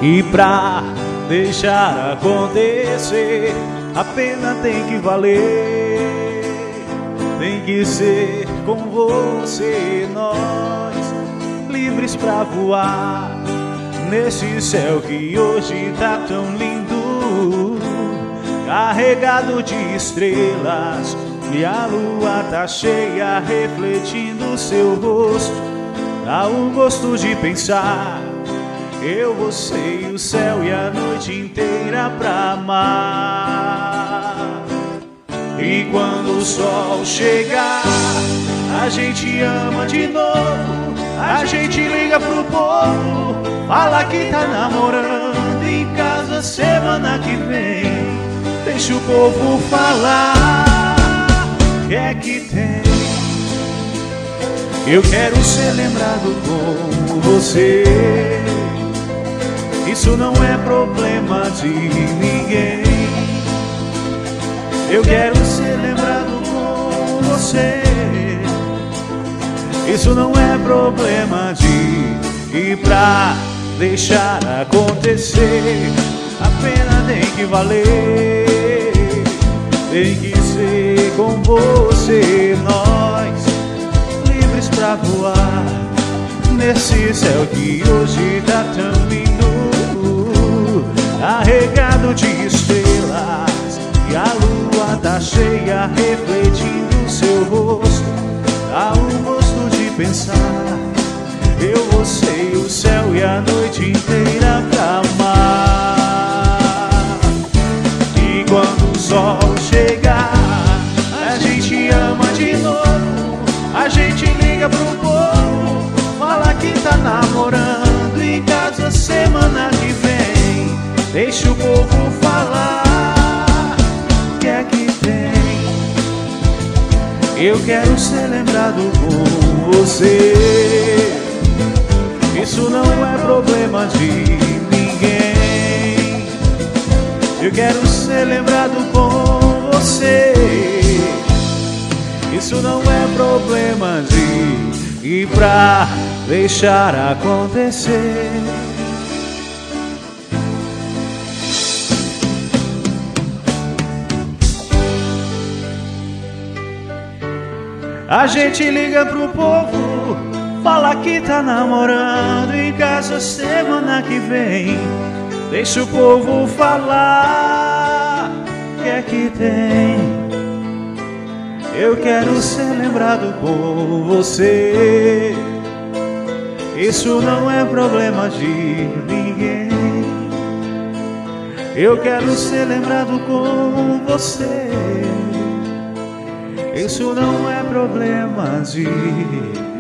E pra deixar acontecer, a pena tem que valer. Tem que ser com você, nós livres pra voar nesse céu que hoje tá tão lindo, carregado de estrelas, e a lua tá cheia refletindo seu rosto. Dá o gosto de pensar, eu, você e o céu e a noite inteira pra amar. E quando o sol chegar, a gente ama de novo, a gente liga pro povo, fala que tá namorando em casa semana que vem. Deixa o povo falar, que é que tem? Eu quero ser lembrado como você, isso não é problema de ninguém. Eu quero ser lembrado como você, isso não é problema de... E pra deixar acontecer, a pena tem que valer. Tem que ser com você, nós livres pra voar nesse céu que hoje tá tão lindo, carregado de estrelas, e a lua tá cheia refletindo seu rosto. Dá um gosto de pensar, eu, você e o céu e a noite inteira pra amar. E quando o sol chegar, a gente ama de novo, a gente liga pro povo, fala que tá namorando em casa semana que vem. Deixa o povo falar, o que é que tem? Eu quero ser lembrado por você, isso não é problema de ninguém. Eu quero ser lembrado com você, isso não é problema de... E pra deixar acontecer, a gente liga pro povo, fala que tá namorando em casa semana que vem. Deixa o povo falar, o que é que tem? Eu quero ser lembrado por você, isso não é problema de ninguém. Eu quero ser lembrado com você, isso não é problema de...